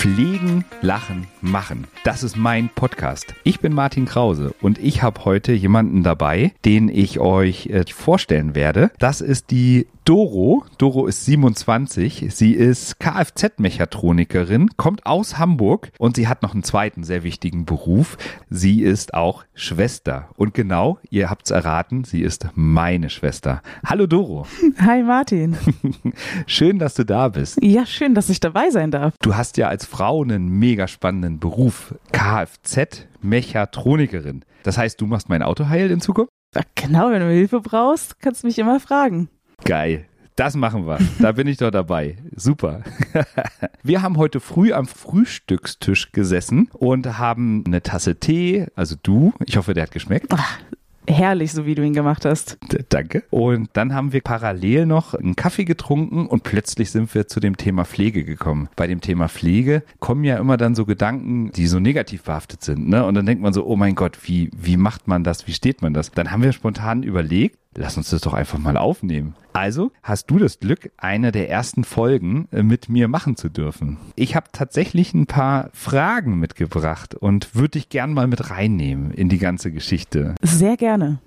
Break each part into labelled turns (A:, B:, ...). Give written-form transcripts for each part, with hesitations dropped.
A: Pflegen, Lachen, Machen. Das ist mein Podcast. Ich bin Martin Krause und ich habe heute jemanden dabei, den ich euch vorstellen werde. Das ist die Doro. Doro ist 27. Sie ist Kfz-Mechatronikerin, kommt aus Hamburg und sie hat noch einen zweiten sehr wichtigen Beruf. Sie ist auch Schwester. Und genau, ihr habt's erraten, sie ist meine Schwester. Hallo Doro.
B: Hi Martin.
A: Schön, dass du da bist.
B: Ja, schön, dass ich dabei sein darf.
A: Du hast ja als Frau einen mega spannenden Beruf. Kfz-Mechatronikerin. Das heißt, du machst mein Auto heil in Zukunft?
B: Genau, wenn du Hilfe brauchst, kannst du mich immer fragen.
A: Geil. Das machen wir. Da bin ich doch dabei. Super. Wir haben heute früh am Frühstückstisch gesessen und haben eine Tasse Tee, also du. Ich hoffe, der hat geschmeckt.
B: Ach, herrlich, so wie du ihn gemacht hast.
A: Danke. Und dann haben wir parallel noch einen Kaffee getrunken und plötzlich sind wir zu dem Thema Pflege gekommen. Bei dem Thema Pflege kommen ja immer dann so Gedanken, die so negativ behaftet sind, ne? Und dann denkt man so, oh mein Gott, wie macht man das? Wie steht man das? Dann haben wir spontan überlegt, lass uns das doch einfach mal aufnehmen. Also hast du das Glück, eine der ersten Folgen mit mir machen zu dürfen. Ich habe tatsächlich ein paar Fragen mitgebracht und würde dich gern mal mit reinnehmen in die ganze Geschichte.
B: Sehr gerne.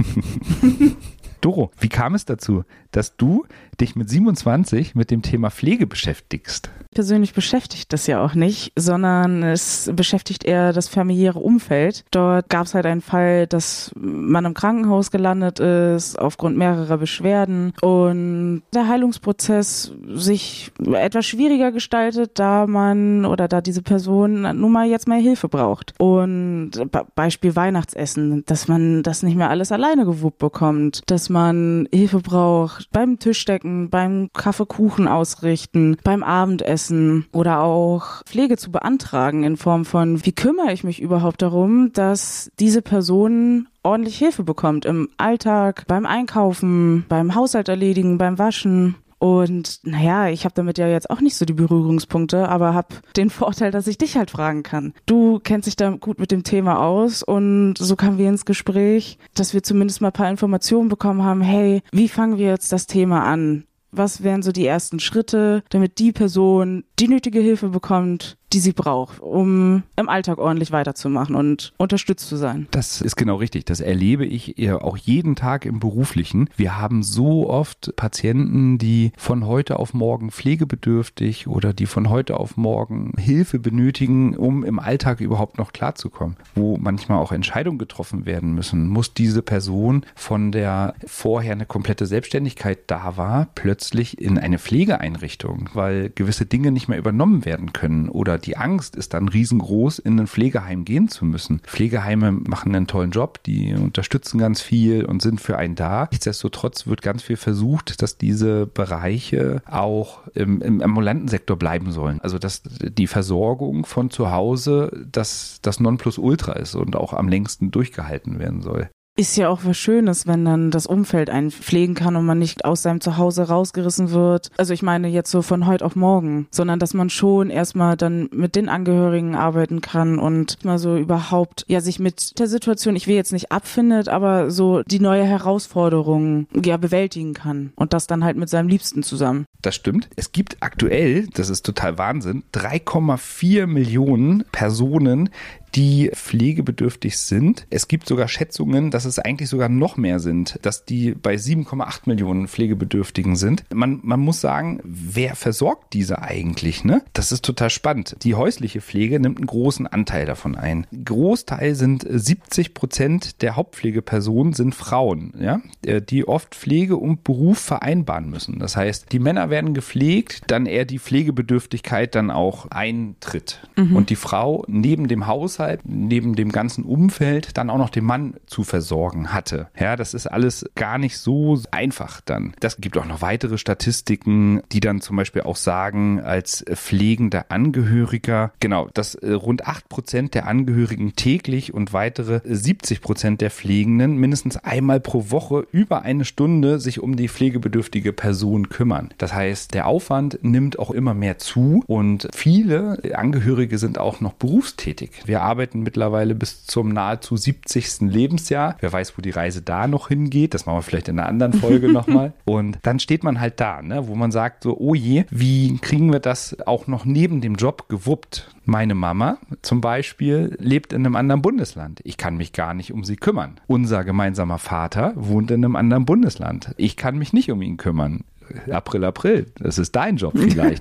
A: Doro, wie kam es dazu, dass du dich mit 27 mit dem Thema Pflege beschäftigst?
B: Persönlich beschäftigt das ja auch nicht, sondern es beschäftigt eher das familiäre Umfeld. Dort gab es halt einen Fall, dass man im Krankenhaus gelandet ist, aufgrund mehrerer Beschwerden und der Heilungsprozess sich etwas schwieriger gestaltet, da diese Person nun mal jetzt mehr Hilfe braucht. Und Beispiel Weihnachtsessen, dass man das nicht mehr alles alleine gewuppt bekommt, dass man Hilfe braucht beim Tischdecken, beim Kaffeekuchen ausrichten, beim Abendessen oder auch Pflege zu beantragen in Form von, wie kümmere ich mich überhaupt darum, dass diese Person ordentlich Hilfe bekommt im Alltag, beim Einkaufen, beim Haushalt erledigen, beim Waschen. Und naja, ich habe damit ja jetzt auch nicht so die Berührungspunkte, aber habe den Vorteil, dass ich dich halt fragen kann. Du kennst dich da gut mit dem Thema aus und so kamen wir ins Gespräch, dass wir zumindest mal ein paar Informationen bekommen haben, hey, wie fangen wir jetzt das Thema an? Was wären so die ersten Schritte, damit die Person die nötige Hilfe bekommt, die sie braucht, um im Alltag ordentlich weiterzumachen und unterstützt zu sein?
A: Das ist genau richtig. Das erlebe ich auch jeden Tag im Beruflichen. Wir haben so oft Patienten, die von heute auf morgen pflegebedürftig oder die von heute auf morgen Hilfe benötigen, um im Alltag überhaupt noch klarzukommen. Wo manchmal auch Entscheidungen getroffen werden müssen. Muss diese Person, von der vorher eine komplette Selbstständigkeit da war, plötzlich in eine Pflegeeinrichtung, weil gewisse Dinge nicht mehr übernommen werden können oder die Angst ist dann riesengroß, in ein Pflegeheim gehen zu müssen. Pflegeheime machen einen tollen Job, die unterstützen ganz viel und sind für einen da. Nichtsdestotrotz wird ganz viel versucht, dass diese Bereiche auch im ambulanten Sektor bleiben sollen. Also dass die Versorgung von zu Hause das Nonplusultra ist und auch am längsten durchgehalten werden soll.
B: Ist ja auch was Schönes, wenn dann das Umfeld einen pflegen kann und man nicht aus seinem Zuhause rausgerissen wird. Also ich meine jetzt so von heute auf morgen, sondern dass man schon erstmal dann mit den Angehörigen arbeiten kann und mal so überhaupt sich mit der Situation, ich will jetzt nicht abfindet, aber so die neue Herausforderung bewältigen kann und das dann halt mit seinem Liebsten zusammen.
A: Das stimmt. Es gibt aktuell, das ist total Wahnsinn, 3,4 Millionen Personen, die pflegebedürftig sind. Es gibt sogar Schätzungen, dass es eigentlich sogar noch mehr sind, dass die bei 7,8 Millionen Pflegebedürftigen sind. Man muss sagen, wer versorgt diese eigentlich, ne? Das ist total spannend. Die häusliche Pflege nimmt einen großen Anteil davon ein. Großteil sind 70% der Hauptpflegepersonen sind Frauen, ja, die oft Pflege und Beruf vereinbaren müssen. Das heißt, die Männer werden gepflegt, dann eher die Pflegebedürftigkeit dann auch eintritt. Und die Frau neben dem Haushalt, neben dem ganzen Umfeld dann auch noch den Mann zu versorgen hatte. Ja, das ist alles gar nicht so einfach dann. Das gibt auch noch weitere Statistiken, die dann zum Beispiel auch sagen, als pflegender Angehöriger, genau, dass rund 8% der Angehörigen täglich und weitere 70% der Pflegenden mindestens einmal pro Woche über eine Stunde sich um die pflegebedürftige Person kümmern. Das heißt, der Aufwand nimmt auch immer mehr zu und viele Angehörige sind auch noch berufstätig. Wir arbeiten arbeiten mittlerweile bis zum nahezu 70. Lebensjahr. Wer weiß, wo die Reise da noch hingeht. Das machen wir vielleicht in einer anderen Folge nochmal. Und dann steht man halt da, ne, wo man sagt so, oh je, wie kriegen wir das auch noch neben dem Job gewuppt? Meine Mama zum Beispiel lebt in einem anderen Bundesland. Ich kann mich gar nicht um sie kümmern. Unser gemeinsamer Vater wohnt in einem anderen Bundesland. Ich kann mich nicht um ihn kümmern. April, das ist dein Job vielleicht.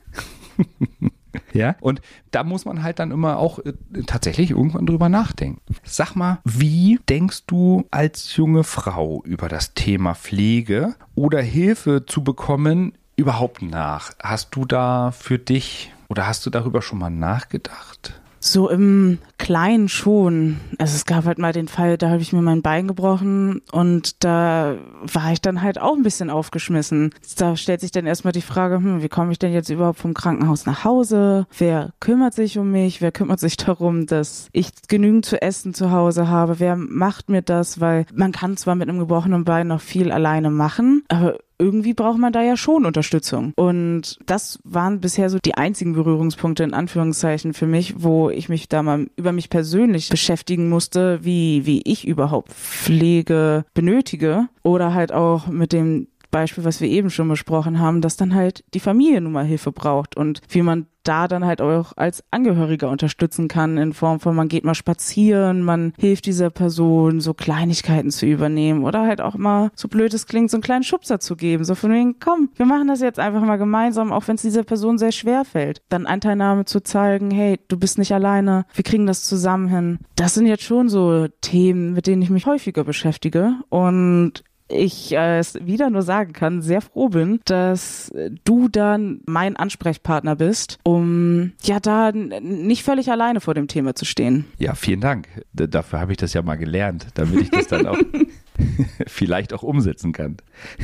A: Ja, und da muss man halt dann immer auch tatsächlich irgendwann drüber nachdenken. Sag mal, wie denkst du als junge Frau über das Thema Pflege oder Hilfe zu bekommen überhaupt nach? Hast du da für dich oder hast du darüber schon mal nachgedacht?
B: So im Kleinen schon. Also es gab halt mal den Fall, da habe ich mir mein Bein gebrochen und da war ich dann halt auch ein bisschen aufgeschmissen. Da stellt sich dann erstmal die Frage, wie komme ich denn jetzt überhaupt vom Krankenhaus nach Hause? Wer kümmert sich um mich? Wer kümmert sich darum, dass ich genügend zu essen zu Hause habe? Wer macht mir das? Weil man kann zwar mit einem gebrochenen Bein noch viel alleine machen, aber irgendwie braucht man da ja schon Unterstützung. Und das waren bisher so die einzigen Berührungspunkte in Anführungszeichen für mich, wo ich mich da mal über mich persönlich beschäftigen musste, wie ich überhaupt Pflege benötige oder halt auch mit dem Beispiel, was wir eben schon besprochen haben, dass dann halt die Familie nun mal Hilfe braucht und wie man da dann halt auch als Angehöriger unterstützen kann in Form von, man geht mal spazieren, man hilft dieser Person, so Kleinigkeiten zu übernehmen oder halt auch mal, so blöd es klingt, so einen kleinen Schubser zu geben, so von wegen, komm, wir machen das jetzt einfach mal gemeinsam, auch wenn es dieser Person sehr schwer fällt. Dann Anteilnahme zu zeigen, hey, du bist nicht alleine, wir kriegen das zusammen hin. Das sind jetzt schon so Themen, mit denen ich mich häufiger beschäftige und ich es wieder nur sagen kann, sehr froh bin, dass du dann mein Ansprechpartner bist, um ja da nicht völlig alleine vor dem Thema zu stehen.
A: Ja, vielen Dank. Dafür habe ich das ja mal gelernt, damit ich das dann auch vielleicht auch umsetzen kann.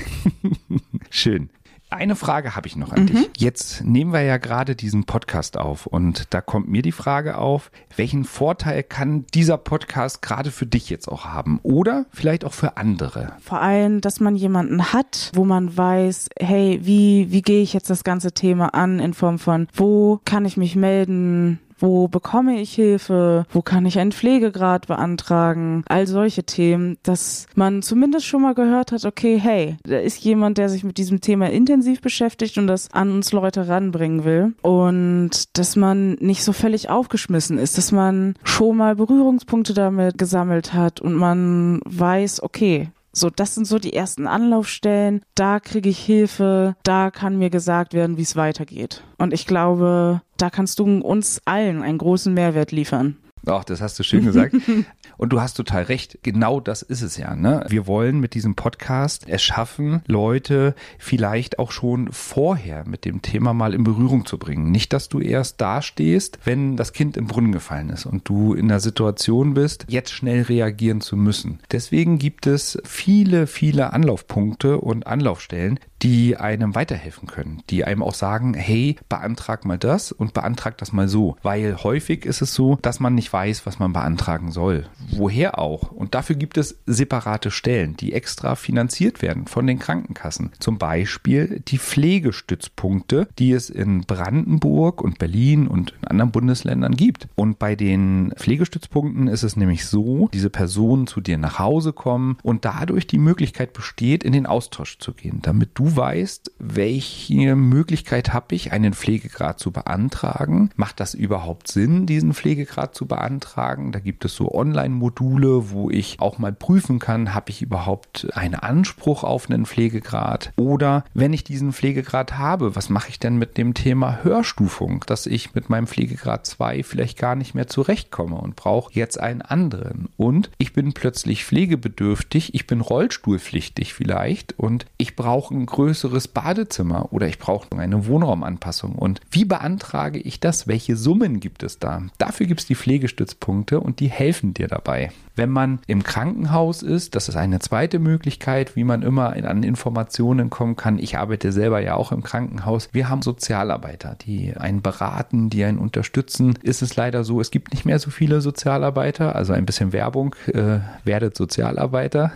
A: Schön. Eine Frage habe ich noch an dich. Jetzt nehmen wir ja gerade diesen Podcast auf und da kommt mir die Frage auf, welchen Vorteil kann dieser Podcast gerade für dich jetzt auch haben oder vielleicht auch für andere?
B: Vor allem, dass man jemanden hat, wo man weiß, hey, wie gehe ich jetzt das ganze Thema an in Form von, wo kann ich mich melden? Wo bekomme ich Hilfe? Wo kann ich einen Pflegegrad beantragen? All solche Themen, dass man zumindest schon mal gehört hat, okay, hey, da ist jemand, der sich mit diesem Thema intensiv beschäftigt und das an uns Leute ranbringen will. Und dass man nicht so völlig aufgeschmissen ist, dass man schon mal Berührungspunkte damit gesammelt hat und man weiß, okay, so, das sind so die ersten Anlaufstellen, da kriege ich Hilfe, da kann mir gesagt werden, wie es weitergeht. Und ich glaube, da kannst du uns allen einen großen Mehrwert liefern.
A: Ach, das hast du schön gesagt. Und du hast total recht. Genau das ist es ja, ne? Wir wollen mit diesem Podcast es schaffen, Leute vielleicht auch schon vorher mit dem Thema mal in Berührung zu bringen. Nicht, dass du erst dastehst, wenn das Kind im Brunnen gefallen ist und du in der Situation bist, jetzt schnell reagieren zu müssen. Deswegen gibt es viele, viele Anlaufpunkte und Anlaufstellen, die einem weiterhelfen können, die einem auch sagen, hey, beantrag mal das und beantrag das mal so. Weil häufig ist es so, dass man nicht weiß, was man beantragen soll. Woher auch? Und dafür gibt es separate Stellen, die extra finanziert werden von den Krankenkassen. Zum Beispiel die Pflegestützpunkte, die es in Brandenburg und Berlin und in anderen Bundesländern gibt. Und bei den Pflegestützpunkten ist es nämlich so, diese Personen zu dir nach Hause kommen und dadurch die Möglichkeit besteht, in den Austausch zu gehen, damit du weißt, welche Möglichkeit habe ich, einen Pflegegrad zu beantragen. Macht das überhaupt Sinn, diesen Pflegegrad zu beantragen? Da gibt es so Online-Module, wo ich auch mal prüfen kann, habe ich überhaupt einen Anspruch auf einen Pflegegrad? Oder wenn ich diesen Pflegegrad habe, was mache ich denn mit dem Thema Hörstufung, dass ich mit meinem Pflegegrad 2 vielleicht gar nicht mehr zurechtkomme und brauche jetzt einen anderen? Und ich bin plötzlich pflegebedürftig, ich bin rollstuhlpflichtig vielleicht und ich brauche ein größeres Badezimmer oder ich brauche eine Wohnraumanpassung. Und wie beantrage ich das? Welche Summen gibt es da? Dafür gibt es die Pflegestützpunkte und die helfen dir dabei. Wenn man im Krankenhaus ist, das ist eine zweite Möglichkeit, wie man immer an Informationen kommen kann. Ich arbeite selber ja auch im Krankenhaus. Wir haben Sozialarbeiter, die einen beraten, die einen unterstützen. Ist es leider so, es gibt nicht mehr so viele Sozialarbeiter, also ein bisschen Werbung, werdet Sozialarbeiter.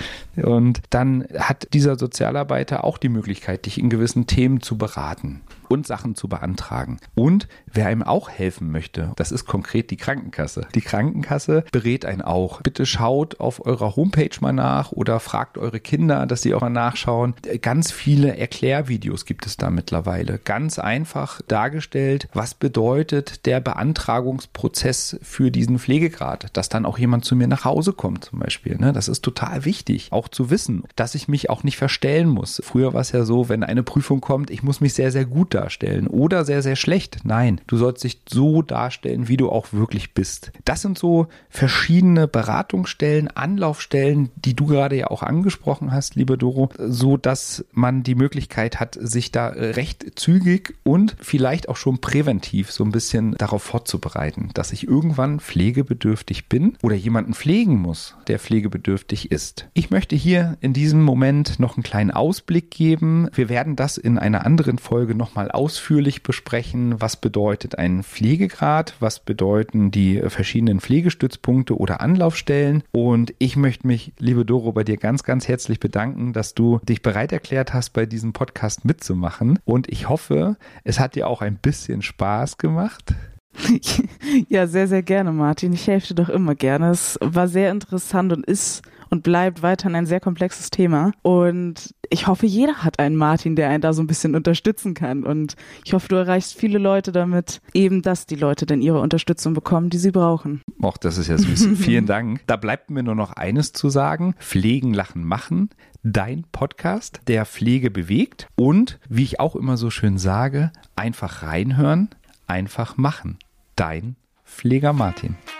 A: Und dann hat dieser Sozialarbeiter auch die Möglichkeit, dich in gewissen Themen zu beraten. und Sachen zu beantragen. Und wer einem auch helfen möchte, das ist konkret die Krankenkasse. Die Krankenkasse berät einen auch. Bitte schaut auf eurer Homepage mal nach oder fragt eure Kinder, dass sie auch mal nachschauen. Ganz viele Erklärvideos gibt es da mittlerweile. Ganz einfach dargestellt, was bedeutet der Beantragungsprozess für diesen Pflegegrad, dass dann auch jemand zu mir nach Hause kommt zum Beispiel. Das ist total wichtig, auch zu wissen, dass ich mich auch nicht verstellen muss. Früher war es ja so, wenn eine Prüfung kommt, ich muss mich sehr, sehr gut darstellen oder sehr, sehr schlecht. Nein, du sollst dich so darstellen, wie du auch wirklich bist. Das sind so verschiedene Beratungsstellen, Anlaufstellen, die du gerade ja auch angesprochen hast, liebe Doro, so dass man die Möglichkeit hat, sich da recht zügig und vielleicht auch schon präventiv so ein bisschen darauf vorzubereiten, dass ich irgendwann pflegebedürftig bin oder jemanden pflegen muss, der pflegebedürftig ist. Ich möchte hier in diesem Moment noch einen kleinen Ausblick geben. Wir werden das in einer anderen Folge nochmal ausführlich besprechen. Was bedeutet ein Pflegegrad? Was bedeuten die verschiedenen Pflegestützpunkte oder Anlaufstellen? Und ich möchte mich, liebe Doro, bei dir ganz, ganz herzlich bedanken, dass du dich bereit erklärt hast, bei diesem Podcast mitzumachen. Und ich hoffe, es hat dir auch ein bisschen Spaß gemacht.
B: Ja, sehr, sehr gerne, Martin. Ich helfe dir doch immer gerne. Es war sehr interessant und ist und bleibt weiterhin ein sehr komplexes Thema. Und ich hoffe, jeder hat einen Martin, der einen da so ein bisschen unterstützen kann. Und ich hoffe, du erreichst viele Leute damit, eben, dass die Leute dann ihre Unterstützung bekommen, die sie brauchen.
A: Och, das ist ja süß. Vielen Dank. Da bleibt mir nur noch eines zu sagen. Pflegen, lachen, machen. Dein Podcast, der Pflege bewegt. Und, wie ich auch immer so schön sage, einfach reinhören, einfach machen. Dein Pfleger Martin.